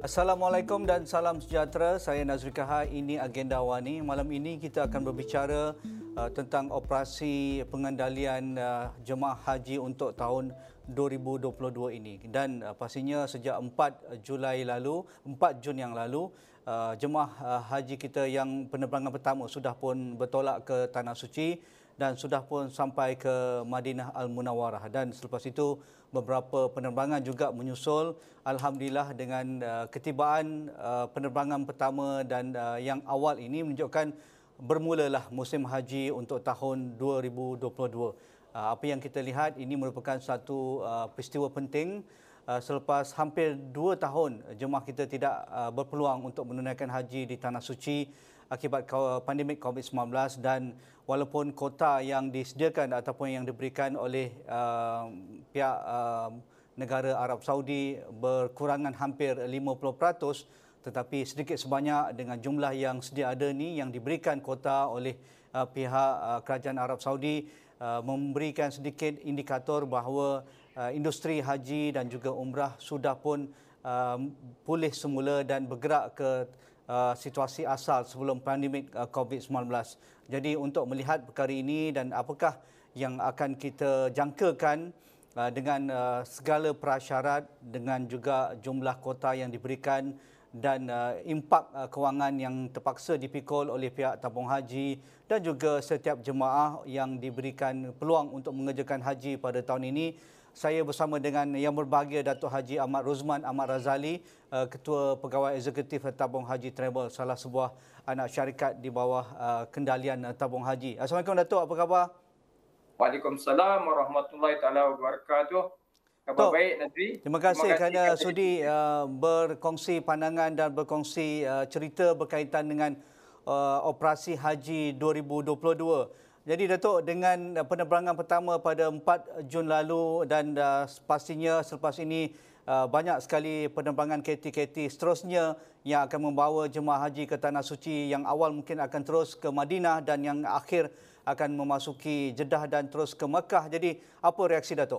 Assalamualaikum dan salam sejahtera. Saya Nazri Kahar. Ini Agenda Wani. Malam ini kita akan berbicara tentang operasi pengendalian jemaah haji untuk tahun 2022 ini. Dan pastinya sejak 4 Julai lalu, 4 Jun yang lalu, jemaah haji kita yang penerbangan pertama sudah pun bertolak ke Tanah Suci dan sudah pun sampai ke Madinah Al-Munawwarah, dan selepas itu beberapa penerbangan juga menyusul. Alhamdulillah dengan ketibaan penerbangan pertama dan yang awal ini menunjukkan bermulalah musim haji untuk tahun 2022. Apa yang kita lihat ini merupakan satu peristiwa penting selepas hampir 2 tahun jemaah kita tidak berpeluang untuk menunaikan haji di Tanah Suci akibat pandemik COVID-19, dan walaupun kota yang disediakan ataupun yang diberikan oleh pihak negara Arab Saudi berkurangan hampir 50%, tetapi sedikit sebanyak dengan jumlah yang sedia ada ni yang diberikan kota oleh pihak kerajaan Arab Saudi memberikan sedikit indikator bahawa industri haji dan juga umrah sudah pun pulih semula dan bergerak ke situasi asal sebelum pandemik COVID-19. Jadi untuk melihat perkara ini dan apakah yang akan kita jangkakan dengan segala prasyarat, dengan juga jumlah kota yang diberikan dan impak kewangan yang terpaksa dipikul oleh pihak tabung haji dan juga setiap jemaah yang diberikan peluang untuk mengerjakan haji pada tahun ini. Saya bersama dengan Yang Berbahagia Datuk Haji Ahmad Ruzman Ahmad Razali, Ketua Pegawai Eksekutif Tabung Haji Travel, salah sebuah anak syarikat di bawah kendalian Tabung Haji. Assalamualaikum Datuk, apa khabar? Waalaikumsalam warahmatullahi taala wabarakatuh. Khabar baik, Nazri. Terima kasih kerana sudi berkongsi pandangan dan berkongsi cerita berkaitan dengan operasi haji 2022. Jadi Datuk, dengan penerbangan pertama pada 4 Jun lalu dan pastinya selepas ini banyak sekali penerbangan KT-KT seterusnya yang akan membawa jemaah haji ke Tanah Suci, yang awal mungkin akan terus ke Madinah dan yang akhir akan memasuki Jeddah dan terus ke Mekah. Jadi apa reaksi Datuk?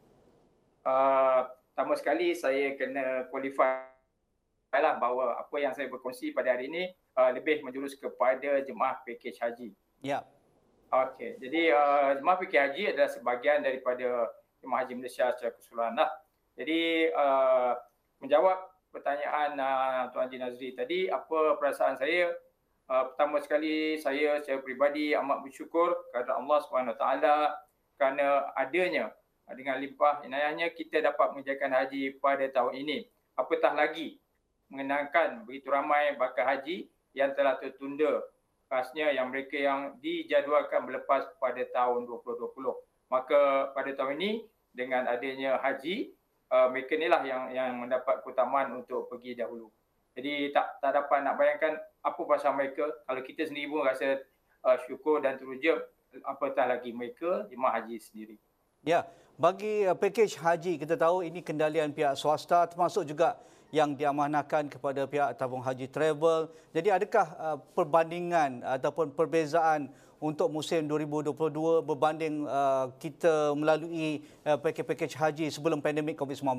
Pertama sekali saya kena qualify lah bahawa apa yang saya berkongsi pada hari ini lebih menjurus kepada jemaah pakej haji. Ya. Okey, jadi jemaah pakej haji adalah sebahagian daripada jemaah haji Malaysia secara keseluruhan lah. Jadi menjawab pertanyaan Tuan Haji Nazri tadi, apa perasaan saya? Pertama sekali saya secara peribadi amat bersyukur kepada Allah SWT kerana adanya dengan limpah inayahnya kita dapat mengerjakan haji pada tahun ini. Apatah lagi mengenangkan begitu ramai bakal haji yang telah tertunda, khasnya yang mereka yang dijadualkan berlepas pada tahun 2020. Maka pada tahun ini dengan adanya haji, mereka inilah yang mendapat keutamaan untuk pergi dahulu. Jadi tak dapat nak bayangkan apa pasal mereka. Kalau kita sendiri pun rasa syukur dan teruja, apatah lagi mereka jemaah haji sendiri. Ya, bagi pakej haji kita tahu ini kendalian pihak swasta, termasuk juga yang diamanahkan kepada pihak tabung haji travel. Jadi adakah perbandingan ataupun perbezaan untuk musim 2022 berbanding kita melalui pakej haji sebelum pandemik COVID-19?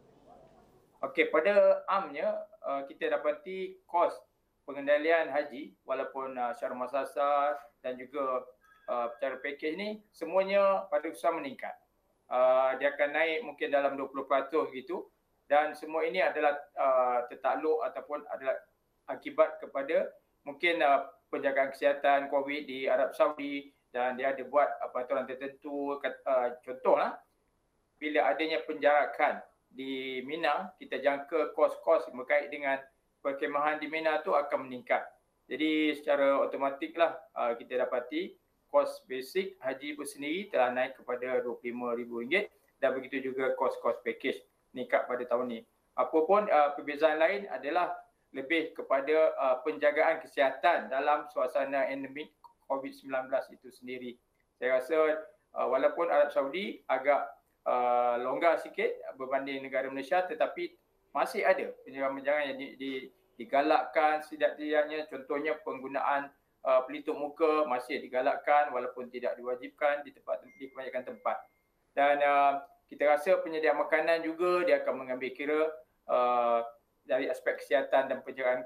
Okey, pada amnya kita dapati kos pengendalian haji walaupun secara muasasah dan juga secara pakej ni semuanya pada usaha meningkat. Dia akan naik mungkin dalam 20% gitu, dan semua ini adalah tertakluk ataupun adalah akibat kepada mungkin penjagaan kesihatan COVID di Arab Saudi, dan dia ada buat peraturan tertentu. Contohlah, bila adanya penjarakan di Mina, kita jangka kos-kos berkait dengan perkhemahan di Mina tu akan meningkat. Jadi secara otomatiklah kita dapati kos basic haji bersendiri telah naik kepada RM25,000, dan begitu juga kos-kos package meningkat pada tahun ini. Apapun perbezaan lain adalah lebih kepada penjagaan kesihatan dalam suasana endemik COVID-19 itu sendiri. Saya rasa walaupun Arab Saudi agak longgar sikit berbanding negara Malaysia, tetapi masih ada penjagaan-penjagaan yang digalakkan setidak-tidaknya. Contohnya penggunaan pelitup muka masih digalakkan walaupun tidak diwajibkan di kebanyakan tempat. Dan kita rasa penyediaan makanan juga dia akan mengambil kira dari aspek kesihatan dan pencegahan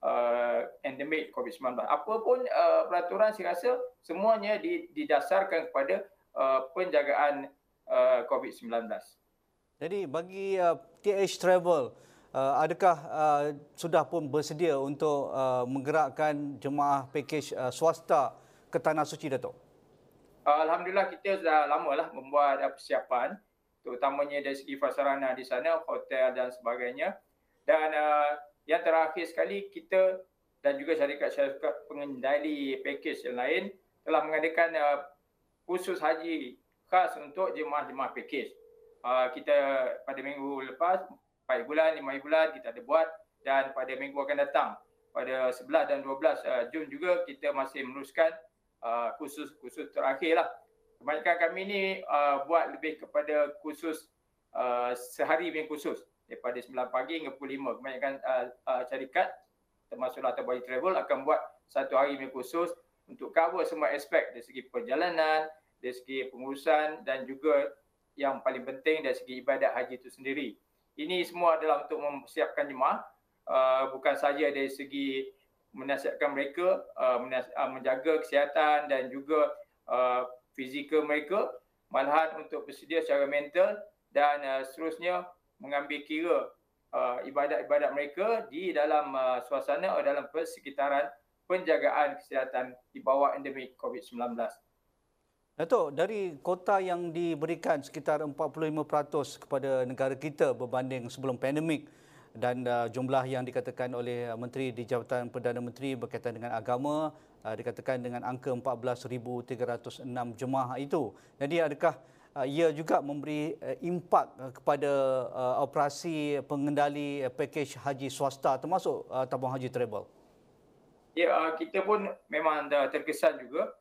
endemik COVID-19. Apapun peraturan, saya rasa semuanya didasarkan kepada penjagaan COVID-19. Jadi bagi TH Travel, adakah sudah pun bersedia untuk menggerakkan jemaah pakej swasta ke Tanah Suci, Dato'? Alhamdulillah, kita sudah lamalah membuat persiapan, terutamanya dari segi prasarana di sana, hotel dan sebagainya. Dan yang terakhir sekali, kita dan juga syarikat-syarikat pengendali pakej yang lain telah mengadakan khusus haji khas untuk jemaah-jemaah pakej. Kita pada minggu lepas, 4 bulan, 5 bulan kita ada buat, dan pada minggu akan datang, pada 11 dan 12 Jun juga kita masih meneruskan khusus terakhir lah. Kebanyakan kami ni buat lebih kepada khusus sehari punya khusus, daripada 9 pagi hingga pukul 5. Kebanyakan syarikat termasuklah Tabari Travel akan buat satu hari punya khusus untuk cover semua aspek dari segi perjalanan, dari segi pengurusan dan juga yang paling penting dari segi ibadat haji itu sendiri. Ini semua adalah untuk mempersiapkan jemaah, bukan saja dari segi menasihatkan mereka, menjaga kesihatan dan juga fizikal mereka, malahan untuk bersedia secara mental dan seterusnya mengambil kira ibadat-ibadat mereka di dalam suasana atau dalam persekitaran penjagaan kesihatan di bawah endemik COVID-19. Dato', dari kota yang diberikan sekitar 45% kepada negara kita berbanding sebelum pandemik dan jumlah yang dikatakan oleh Menteri di Jabatan Perdana Menteri berkaitan dengan agama dikatakan dengan angka 14,306 jemaah itu. Jadi adakah ia juga memberi impak kepada operasi pengendali pakej haji swasta termasuk tabung haji travel? Ya, kita pun memang dah terkesan juga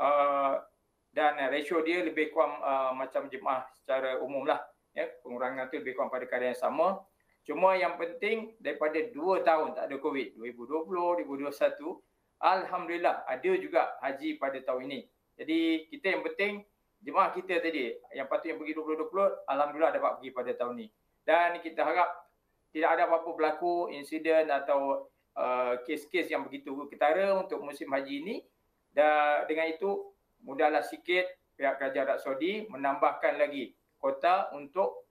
dan ratio dia lebih kurang macam jemaah secara umum lah. Ya, pengurangan tu lebih kurang pada kadar yang sama. Cuma yang penting daripada 2 tahun tak ada COVID, 2020, 2021, alhamdulillah ada juga haji pada tahun ini. Jadi kita yang penting jemaah kita tadi yang patutnya pergi 2020, alhamdulillah dapat pergi pada tahun ini. Dan kita harap tidak ada apa-apa berlaku insiden atau kes-kes yang begitu ketara untuk musim haji ini. Dan dengan itu mudahlah sikit pihak kerajaan Arab Saudi menambahkan lagi kota untuk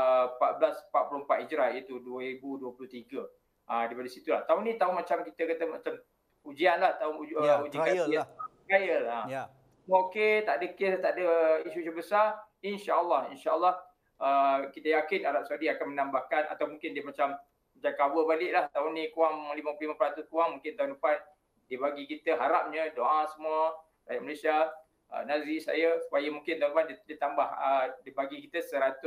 1444 Hijrah iaitu 2023. Daripada situlah. Tahun ni tahun macam kita kata macam ujian lah, tahun uji trial lah. Trial lah. Ya. Okey, tak ada kes, tak ada isu besar. InsyaAllah kita yakin Arab Saudi akan menambahkan atau mungkin dia macam cover balik lah. Tahun ni kurang 55% kurang, mungkin tahun depan dia bagi kita harapnya doa semua rakyat Malaysia, Nazri saya supaya mungkin tahun depan dia tambah dia bagi kita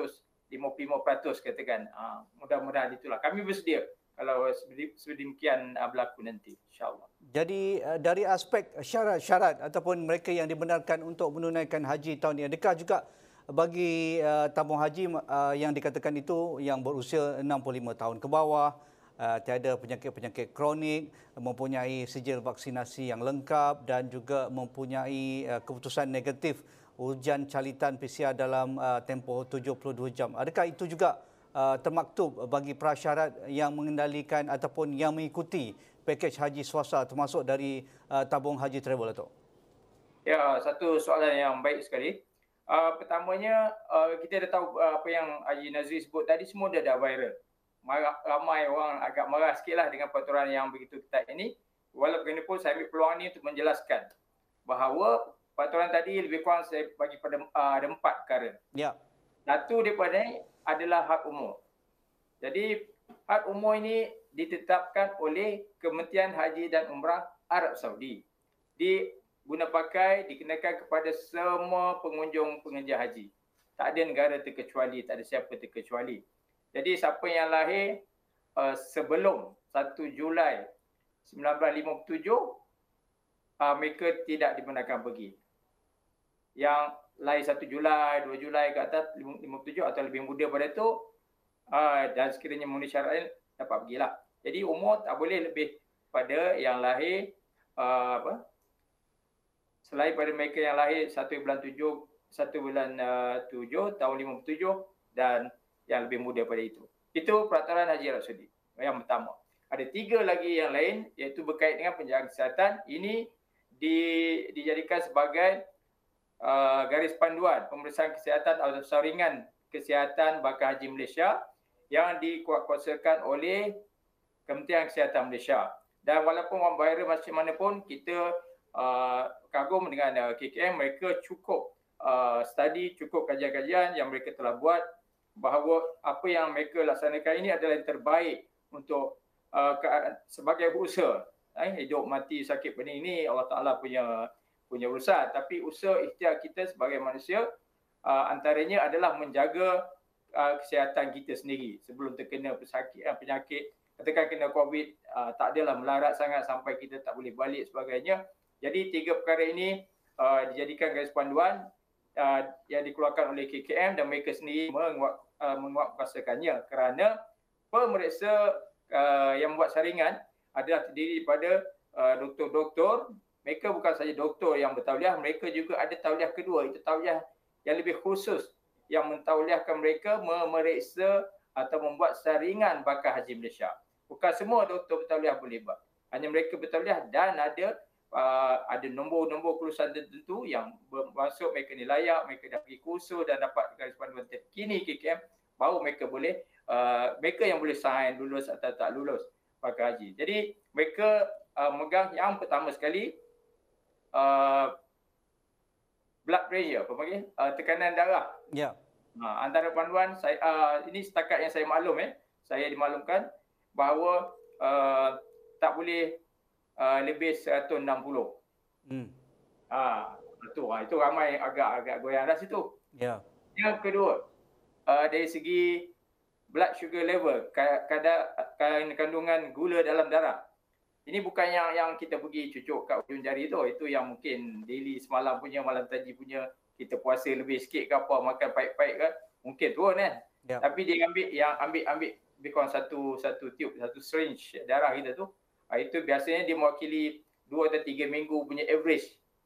155% katakan. Mudah-mudahan itulah. Kami bersedia kalau sedemikian berlaku nanti, insyaAllah. Jadi dari aspek syarat-syarat ataupun mereka yang dibenarkan untuk menunaikan haji tahun ini, adakah juga bagi tabung haji yang dikatakan itu yang berusia 65 tahun ke bawah, tiada penyakit-penyakit kronik, mempunyai sijil vaksinasi yang lengkap dan juga mempunyai keputusan negatif ujian calitan PCR dalam tempoh 72 jam. Adakah itu juga termaktub bagi prasyarat yang mengendalikan ataupun yang mengikuti pakej haji swasta termasuk dari tabung haji travel, Dato'? Ya, satu soalan yang baik sekali. Pertamanya, kita dah tahu apa yang Haji Nazri sebut tadi semua dah viral. Ramai orang agak marah sikit lah dengan peraturan yang begitu ketat ini. Walaupun saya ambil peluang ini untuk menjelaskan bahawa peraturan tadi lebih kurang saya bagi pada ada 4 perkara. Ya. Satu daripada adalah hak umur. Jadi hak umur ini ditetapkan oleh Kementerian Haji dan Umrah Arab Saudi. Diguna pakai, dikenakan kepada semua pengunjung pengejar haji. Tak ada negara terkecuali, tak ada siapa terkecuali. Jadi siapa yang lahir sebelum 1 Julai 1957, mereka tidak dibenarkan pergi. Yang lahir 1 Julai, 2 Julai ke atas, 57 atau lebih muda pada itu, dan sekiranya memenuhi syarat dapat pergilah. Jadi umur tak boleh lebih pada yang lahir selain pada mereka yang lahir 1 bulan 7 tahun 57 dan yang lebih muda pada itu. Itu peraturan Haji Arab Saudi. yang pertama. Ada 3 lagi yang lain iaitu berkait dengan penjagaan kesihatan. Ini dijadikan sebagai garis panduan pemeriksaan kesihatan atau saringan kesihatan bakal haji Malaysia yang dikuatkuasakan oleh Kementerian Kesihatan Malaysia. Dan walaupun wabak macam mana pun, kita kagum dengan KKM, mereka cukup study, cukup kajian-kajian yang mereka telah buat bahawa apa yang mereka laksanakan ini adalah yang terbaik untuk sebagai usaha. Hidup mati sakit pening ini Allah Ta'ala punya urusan, tapi usaha ikhtiar kita sebagai manusia antaranya adalah menjaga kesihatan kita sendiri sebelum terkena penyakit. Katakan kena COVID, tak adalah melarat sangat sampai kita tak boleh balik sebagainya. Jadi 3 perkara ini dijadikan garis panduan yang dikeluarkan oleh KKM dan mereka sendiri menguatkuasakannya kerana pemeriksa yang membuat saringan adalah terdiri daripada doktor-doktor. Mereka bukan saja doktor yang bertauliah, mereka juga ada tauliah kedua, itu tauliah yang lebih khusus yang mentauliahkan mereka memeriksa atau membuat saringan bakal haji Malaysia. Bukan semua doktor bertauliah boleh buat. Hanya mereka bertauliah dan ada nombor-nombor kelulusan tertentu yang bermaksud mereka ni layak, mereka dah pergi kursus dan dapat garis panduan terkini KKM, baru mereka boleh mereka yang boleh sign lulus atau tak lulus bakal haji. Jadi mereka megang yang pertama sekali blood pressure, apa panggil? Tekanan darah. Ya. Antara panduan saya ini setakat yang saya maklum saya dimaklumkan bahawa tak boleh lebih 160. Itu ramai agak goyang dah situ. Ya. Yang kedua, dari segi blood sugar level, kadar kandungan gula dalam darah. Ini bukan yang kita pergi cucuk kat ujung jari tu. Itu yang mungkin daily semalam punya, malam tadi punya, kita puasa lebih sikit ke apa, makan pahit-pahit kan, mungkin turun kan. Yep. Tapi dia ambil kurang satu tube, satu syringe darah kita tu. Itu biasanya dia mewakili 2 atau 3 minggu punya average.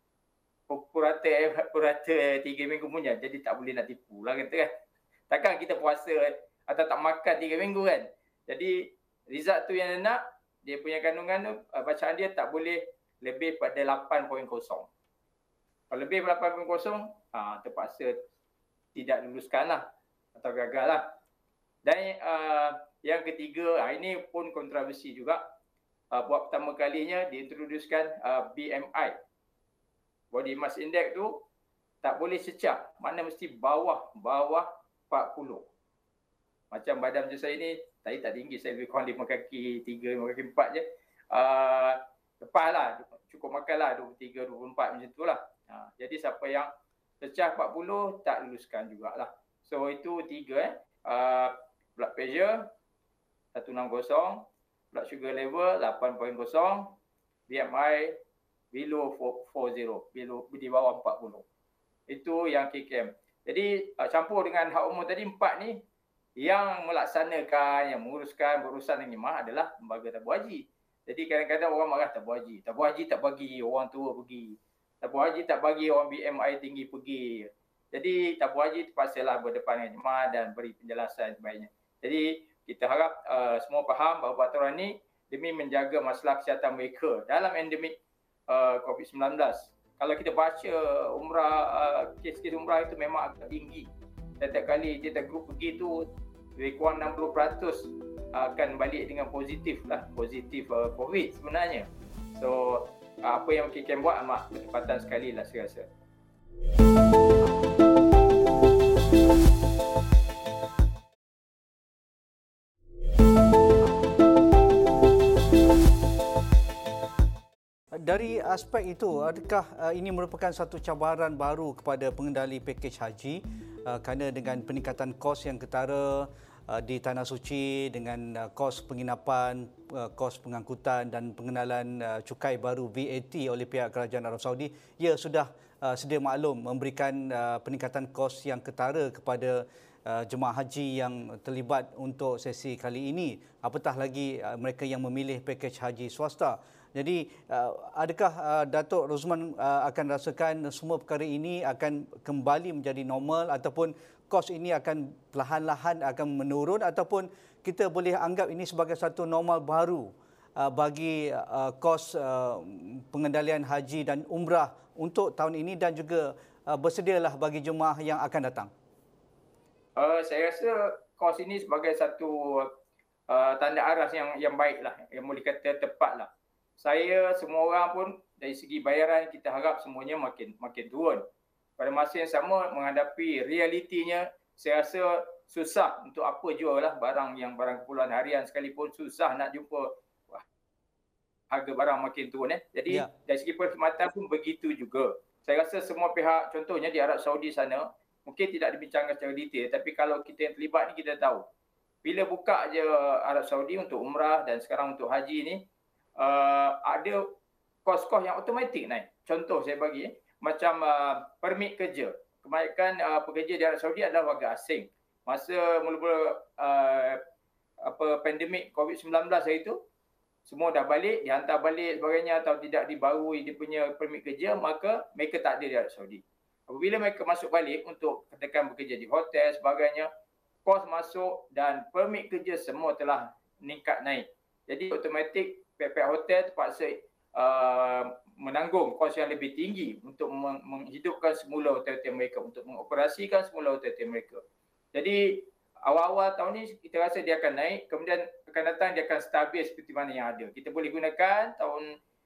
Purata 3 minggu punya. Jadi tak boleh nak tipu lah kata kan. Takkan kita puasa atau tak makan 3 minggu kan. Jadi result tu yang nak, dia punya kandungan tu, bacaan dia tak boleh lebih pada 8.0. Kalau lebih pada 8.0, terpaksa tidak luluskan lah atau gagal lah. Dan yang ketiga, ini pun kontroversi juga. Buat pertama kalinya diintroduskan BMI. Body Mass Index tu tak boleh secah. Mana mesti bawah 40. Macam badan macam saya ni, saya tak tinggi, saya lebih kurang 5 kaki 3, 5 kaki 4 je. Lepas lah, cukup makan lah 23, 24 macam tu lah. Jadi siapa yang pecah 40 tak luluskan jugalah. So itu 3 blood pressure 160, blood sugar level 8.0, BMI below 40, di bawah 40. Itu yang KKM. Jadi campur dengan hak umum tadi, 4 ni yang melaksanakan, yang menguruskan berurusan dengan jemaah adalah lembaga tabung haji. Jadi kadang-kadang orang marah tabung haji. Tabung haji tak bagi orang tua pergi. Tabung haji tak bagi orang BMI tinggi pergi. Jadi tabung haji terpaksalah berdepan dengan jemaah dan beri penjelasan sebaiknya. Jadi kita harap semua faham bahawa peraturan ini demi menjaga masalah kesihatan mereka dalam endemik COVID-19. Kalau kita baca kes-kes umrah itu memang agak tinggi. Setiap kali kita grup pergi tu lebih kurang 60% akan balik dengan positif COVID sebenarnya. So apa yang KKM buat amat bertepatan sekali lah saya rasa. Dari aspek itu, adakah ini merupakan satu cabaran baru kepada pengendali pakej haji kerana dengan peningkatan kos yang ketara di Tanah Suci dengan kos penginapan, kos pengangkutan dan pengenalan cukai baru VAT oleh pihak Kerajaan Arab Saudi, ia sudah sedia maklum memberikan peningkatan kos yang ketara kepada jemaah haji yang terlibat untuk sesi kali ini, apatah lagi mereka yang memilih pakej haji swasta. Jadi adakah Datuk Rosman akan rasakan semua perkara ini akan kembali menjadi normal ataupun kos ini akan perlahan-lahan akan menurun ataupun kita boleh anggap ini sebagai satu normal baru bagi kos pengendalian haji dan umrah untuk tahun ini dan juga bersedialah bagi jemaah yang akan datang? Saya rasa kos ini sebagai satu tanda aras yang baiklah, yang boleh kata tepatlah. Saya semua orang pun dari segi bayaran kita harap semuanya makin turun. Pada masa yang sama menghadapi realitinya, saya rasa susah untuk apa jual lah barang keperluan harian sekalipun susah nak jumpa harga barang makin turun. Jadi dari segi perkhidmatan pun begitu juga. Saya rasa semua pihak, contohnya di Arab Saudi sana, mungkin tidak dibincangkan secara detail, tapi kalau kita yang terlibat ni kita tahu. Bila buka je Arab Saudi untuk umrah dan sekarang untuk haji ni, ada kos-kos yang automatik naik. Contoh saya bagi, macam permit kerja. Kebanyakan pekerja di Arab Saudi adalah warga asing. Masa mula-mula pandemik COVID-19 hari itu, semua dah balik, dihantar balik sebagainya atau tidak dibarui dia punya permit kerja, maka mereka tak ada di Arab Saudi. Apabila mereka masuk balik untuk katakan bekerja di hotel sebagainya, kos masuk dan permit kerja semua telah meningkat naik. Jadi automatik pihak-pihak hotel terpaksa menanggung kos yang lebih tinggi untuk menghidupkan semula hotel-hotel mereka, untuk mengoperasikan semula hotel-hotel mereka. Jadi awal-awal tahun ni kita rasa dia akan naik, kemudian akan datang dia akan stabil seperti mana yang ada. Kita boleh gunakan tahun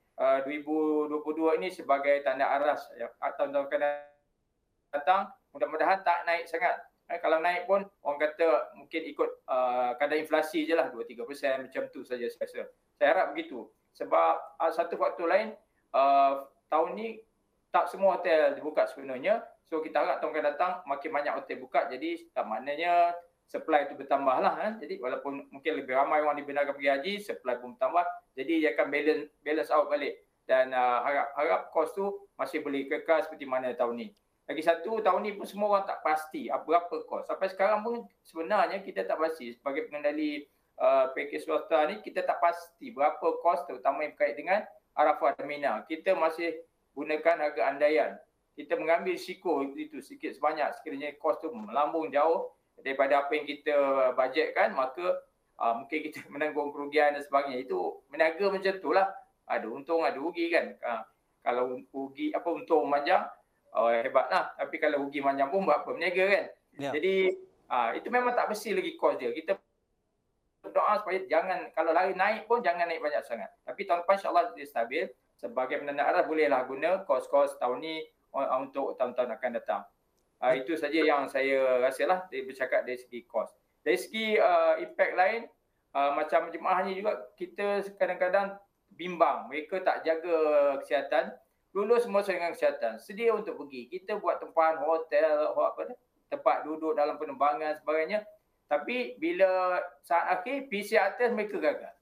2022 ini sebagai tanda aras atau tahun akan datang, mudah-mudahan tak naik sangat. Kalau naik pun orang kata mungkin ikut kadar inflasi je lah, 2-3% macam tu saja saya rasa. Saya harap begitu. Sebab satu faktor lain, tahun ni tak semua hotel dibuka sebenarnya. So kita harap tahun akan datang makin banyak hotel buka, jadi maknanya supply itu bertambah lah. Jadi walaupun mungkin lebih ramai orang dibenarkan pergi haji, supply pun bertambah. Jadi dia akan balance out balik. Dan harap kos tu masih boleh kekal seperti mana tahun ni. Lagi satu, tahun ni pun semua orang tak pasti berapa kos. Sampai sekarang pun sebenarnya kita tak pasti. Sebagai pengendali pakej swasta ni, kita tak pasti berapa kos terutama yang berkait dengan Arafah dan Mina. Kita masih gunakan harga andaian. Kita mengambil risiko itu sikit sebanyak. Sekiranya kos tu melambung jauh daripada apa yang kita bajetkan, maka mungkin kita menanggung kerugian dan sebagainya. Itu meniaga macam tu lah. Ada untung, ada rugi kan. Kalau rugi, untung panjang, hebatlah. Tapi kalau rugi panjang pun buat apa, meniaga kan. Jadi itu memang tak bersih lagi kos dia. Kita berdoa supaya jangan, kalau lari naik pun jangan naik banyak sangat. Tapi tahun depan insyaAllah dia stabil. Sebagai penanda arah bolehlah guna kos-kos tahun ni untuk tahun-tahun akan datang. Itu saja yang saya rasalah bercakap dari segi kos. Dari segi impact lain, macam jemaah ni juga kita kadang-kadang bimbang. Mereka tak jaga kesihatan. Lulus semua dengan kesihatan. Sedia untuk pergi. Kita buat tempahan hotel, tempat duduk dalam penerbangan sebagainya. Tapi bila saat akhir PCR test mereka gagal.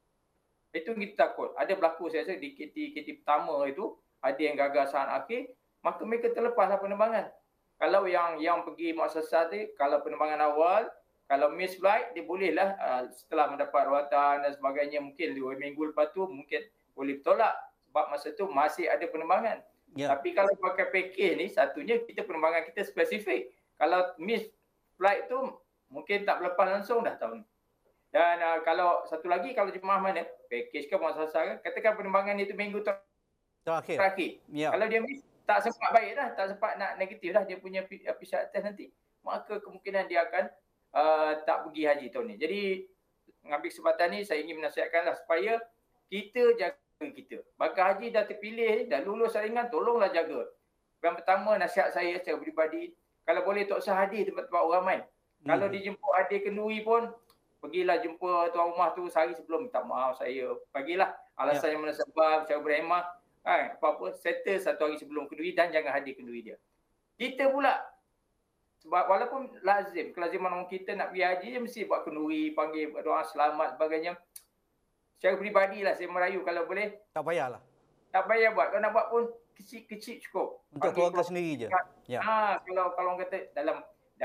Itu kita takut. Ada berlaku saya rasa di KT pertama itu, ada yang gagal saat akhir, maka mereka terlepaslah penerbangan. Kalau yang pergi muassasah tu, kalau penerbangan awal, kalau miss flight, dia bolehlah setelah mendapat rawatan dan sebagainya, mungkin 2 minggu lepas tu mungkin boleh bertolak. Sebab masa tu masih ada penerbangan. Tapi kalau pakai package ni, satunya kita penerbangan kita spesifik. Kalau miss flight tu, mungkin tak berlepas langsung dah tahun. Dan kalau satu lagi, kalau jemaah mana, package ke muassasah kan, katakan penerbangan itu minggu terakhir. Kalau dia miss, tak sempat baik dah, tak sempat nak negatif dah dia punya PCR test nanti, maka kemungkinan dia akan tak pergi haji tahun ni. Jadi mengambil kesempatan ni saya ingin menasihatkanlah supaya kita jaga kita. Bakal haji dah terpilih, dah lulus saringan, tolonglah jaga. Yang pertama nasihat saya secara peribadi, kalau boleh tak usah hadir tempat-tempat orang ramai. Kalau dijemput hadir kenduri pun, pergilah jumpa tuan rumah tu sehari sebelum, minta maaf saya, bagilah alasan yang menasabah secara berhemah. Apa-apa, settle satu hari sebelum kenduri dan jangan hadir kenduri dia. Kita pula, sebab walaupun lazim, kelaziman orang kita nak pergi haji, dia mesti buat kenduri, panggil doa selamat sebagainya. Secara peribadilah saya merayu kalau boleh. Tak payahlah. Tak payah buat. Kalau nak buat pun kecil-kecil cukup. Untuk keluarga sendiri je. Kalau orang kata dalam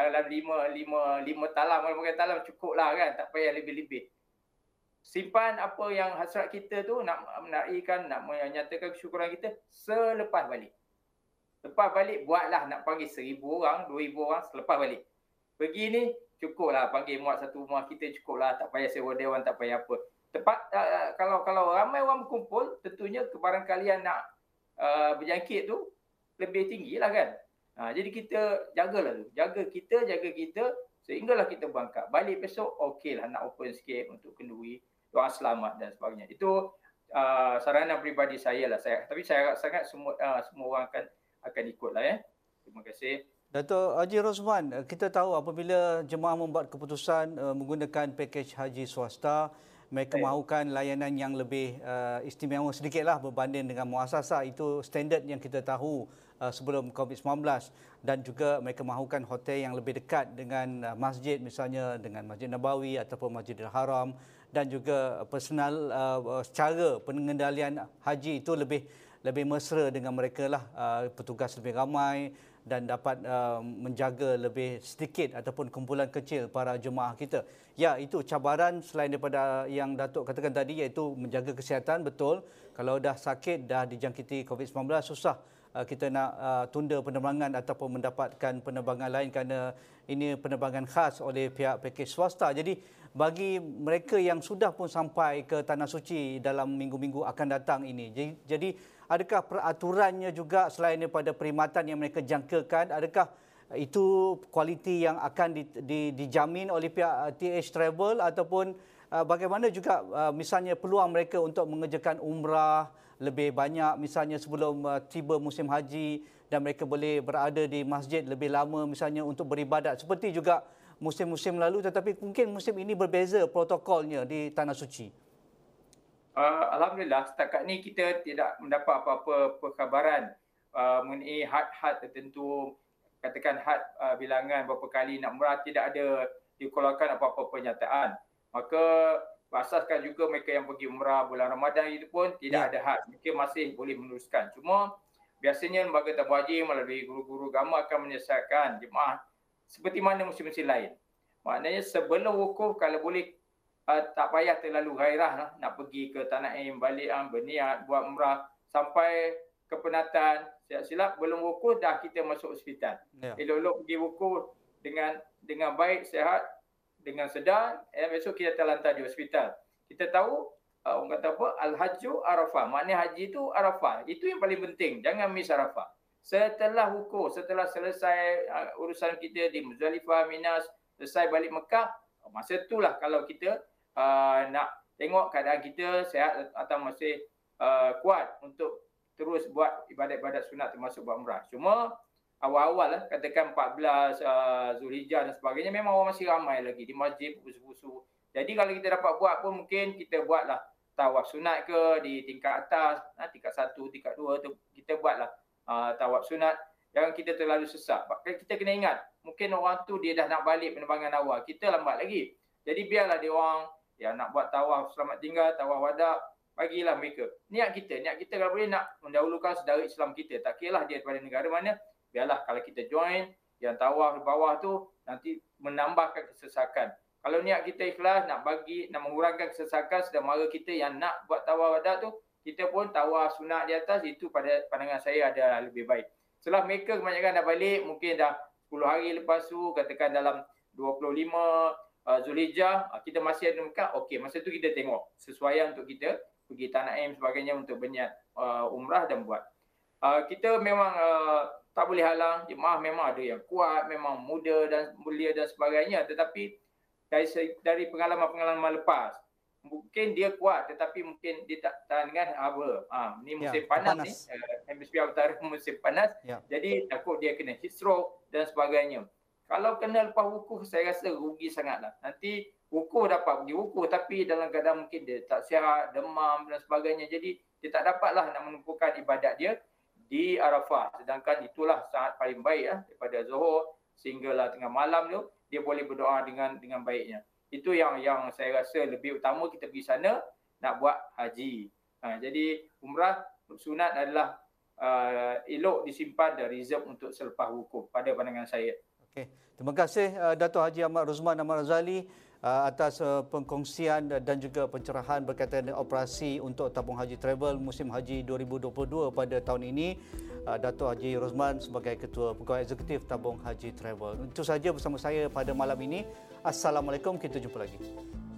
5 talam, kalau pakai talam cukup lah kan. Tak payah lebih-lebih. Simpan apa yang hasrat kita tu, nak menaikkan, nak menyatakan kesyukuran kita selepas balik. Lepas balik buatlah, nak panggil 1,000 orang, 2,000 orang selepas balik. Pergi ni cukuplah, panggil muat satu rumah kita cukuplah, tak payah sewa dewan, tak payah apa. Kalau ramai orang berkumpul, tentunya kebarangkalian nak berjangkit tu lebih tinggilah kan. Jadi kita jagalah tu. Jaga kita sehinggalah kita berangkat. Balik besok okeylah nak open sikit untuk kenduri, doa selamat dan sebagainya. Itu saranan peribadi saya lah. Tapi saya harap sangat semua orang akan ikutlah ya. Terima kasih. Dato' Haji Rosman, kita tahu apabila jemaah membuat keputusan menggunakan pakej haji swasta, mereka mahukan layanan yang lebih istimewa sedikitlah berbanding dengan muasasah. Itu standard yang kita tahu sebelum COVID-19, dan juga mereka mahukan hotel yang lebih dekat dengan masjid, misalnya dengan Masjid Nabawi ataupun Masjidil Haram, dan juga personal secara pengendalian haji itu lebih mesra dengan mereka lah, petugas lebih ramai dan dapat menjaga lebih sedikit ataupun kumpulan kecil para jemaah kita. Ya, itu cabaran selain daripada yang Datuk katakan tadi, iaitu menjaga kesihatan. Betul, kalau dah sakit, dah dijangkiti COVID-19, susah kita nak tunda penerbangan ataupun mendapatkan penerbangan lain kerana ini penerbangan khas oleh pihak pakej swasta. Jadi bagi mereka yang sudah pun sampai ke Tanah Suci dalam minggu-minggu akan datang ini, jadi adakah peraturannya juga selain daripada perkhidmatan yang mereka jangkakan, adakah itu kualiti yang akan dijamin oleh pihak TH Travel, ataupun bagaimana juga misalnya peluang mereka untuk mengerjakan umrah lebih banyak misalnya sebelum tiba musim haji, dan mereka boleh berada di masjid lebih lama misalnya untuk beribadat seperti juga musim-musim lalu, tetapi mungkin musim ini berbeza protokolnya di Tanah Suci. Alhamdulillah, setakat ni kita tidak mendapat apa-apa perkhabaran mengenai had-had tertentu, katakan had bilangan berapa kali nak umrah, tidak ada dikeluarkan apa-apa pernyataan. Maka berasaskan juga mereka yang pergi umrah bulan Ramadan itu pun tidak ada had, mereka masih boleh meneruskan. Cuma biasanya lembaga tabung haji melalui guru-guru agama akan menyelesaikan jemaah seperti mana musim-musim lain. Maknanya sebelum wukuf kalau boleh tak payah terlalu gairah lah, nak pergi ke Tanah Aim, balik berniat buat umrah sampai ke penatan, silap belum wukuf dah kita masuk hospital. Elok-elok pergi wukuf dengan baik, sihat, dengan sedar, besok kita terlantar di hospital. Kita tahu orang kata apa, Al-Hajju Arafah, maknanya haji itu Arafah. Itu yang paling penting, jangan miss Arafah. Setelah wukuf, setelah selesai urusan kita di Muzdalifah, Minas, selesai balik Mekah, masa itulah kalau kita nak tengok keadaan kita sihat atau masih kuat untuk terus buat ibadat-ibadat sunat termasuk buat umrah. Cuma awal-awal lah, katakan 14 Zulhijjah dan sebagainya, memang orang masih ramai lagi di masjid berpusu-pusu. Jadi kalau kita dapat buat pun mungkin kita buatlah tawaf sunat ke di tingkat atas, tingkat 1, tingkat 2 tu kita buatlah tawaf sunat. Jangan kita terlalu sesak. Kita kena ingat, mungkin orang tu dia dah nak balik penerbangan awal, kita lambat lagi. Jadi biarlah dia orang yang nak buat tawaf selamat tinggal, tawaf wada, bagilah mereka. Niat kita kalau boleh nak mendahulukan saudara Islam kita. Tak kira lah dia daripada negara mana, biarlah kalau kita join, yang tawaf di bawah tu nanti menambahkan kesesakan. Kalau niat kita ikhlas, nak mengurangkan kesesakan sedang mara kita yang nak buat tawaf wada tu, kita pun tawaf sunat di atas, itu pada pandangan saya ada lebih baik. Setelah mereka kebanyakan dah balik, mungkin dah 10 hari lepas tu, katakan dalam 25 Zulhijjah, kita masih ada Mekah, okey, masa tu kita tengok sesuaian untuk kita pergi Tanah Aim sebagainya untuk berniat umrah dan buat. Kita memang tak boleh halang, jemaah memang ada yang kuat, memang muda dan mulia dan sebagainya, tetapi dari pengalaman-pengalaman lepas, mungkin dia kuat tetapi mungkin dia tak tahan dengan ni musim panas ni, hemisfera utara musim panas, jadi takut dia kena heat stroke dan sebagainya. Kalau kena lepas wukuf, saya rasa rugi sangatlah. Nanti wukuf dapat pergi wukuf tapi dalam keadaan mungkin dia tak sihat, demam dan sebagainya. Jadi dia tak dapatlah nak menumpukan ibadat dia di Arafah. Sedangkan itulah saat paling baik daripada Zuhur sehinggalah tengah malam tu dia boleh berdoa dengan baiknya. Itu yang saya rasa lebih utama kita pergi sana nak buat haji. Jadi umrah sunat adalah elok disimpan dan reserve untuk selepas wukuf pada pandangan saya. Okay. Terima kasih Dato' Haji Ahmad Rosman Ahmad Razali atas pengkongsian dan juga pencerahan berkaitan dengan operasi untuk tabung haji travel musim haji 2022 pada tahun ini. Dato' Haji Rosman sebagai Ketua Pegawai Eksekutif Tabung Haji Travel. Itu sahaja bersama saya pada malam ini. Assalamualaikum, kita jumpa lagi.